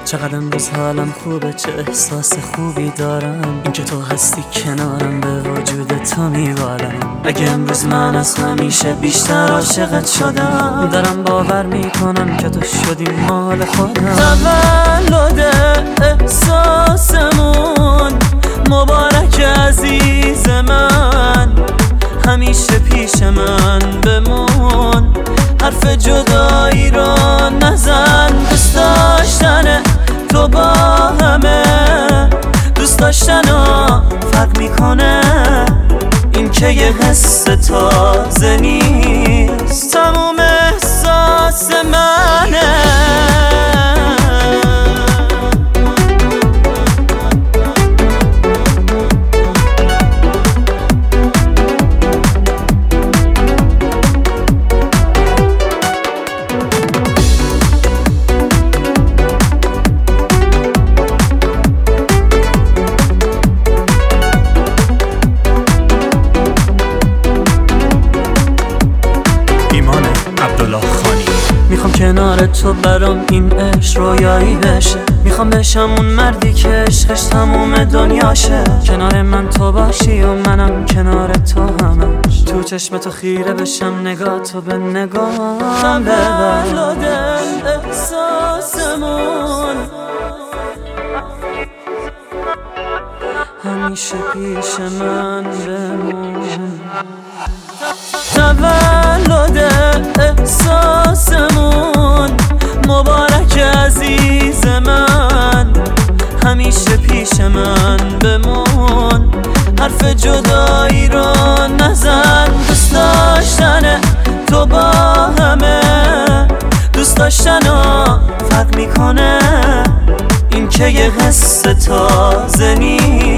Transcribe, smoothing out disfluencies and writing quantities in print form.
چقدر امروز حالم خوبه، چه احساس خوبی دارم. این که تو هستی کنارم به وجود تو میبالم. اگه امروز من از همیشه بیشتر عاشقت شدم، دارم باور میکنم که تو شدی مال خودم. تولد احساسمون مبارک عزیز من، همیشه پیش من بمون، حرف جدایی رو نزن. دوست داشتن تو با همه دوست داشتنو فرق میکنه، این که یه حس تازه نیست، تموم احساس منه. میخوام کنار تو برام این عشق رویایی بشه، میخوام بشم اون مردی که عشقش تموم دنیاشه. کنار من تو باشی و منم کنار تو همش، تو چشم تو خیره بشم، نگاه تو به نگاهم ببر. تولد احساسمون همیشه پیش من بمون. تولد احساسمون مبارک عزیز من، همیشه پیش من بمون، حرف جدایی رو نزن. دوست داشتن تو با همه دوست داشتنو فرق میکنه، این که یه حس تازه نیست.